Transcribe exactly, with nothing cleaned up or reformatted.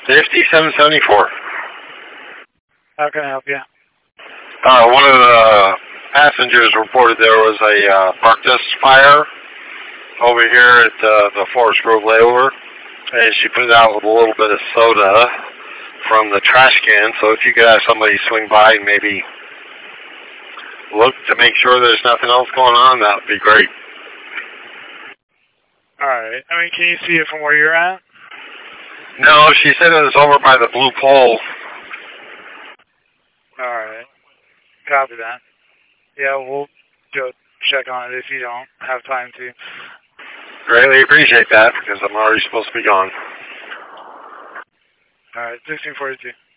fifty-seven seventy-four. How can I help you? Uh, one of the passengers reported there was a uh, park dust fire over here at uh, the Forest Grove layover, and she put it out with a little bit of soda from the trash can. So if you could have somebody swing by and maybe look to make sure there's nothing else going on, that would be great. All right. I mean, can you see it from where you're at? No, she said it was over by the blue pole. All right. Copy that. Yeah, we'll go check on it if you don't have time to. Greatly appreciate that, because I'm already supposed to be gone. All right, sixteen forty-two.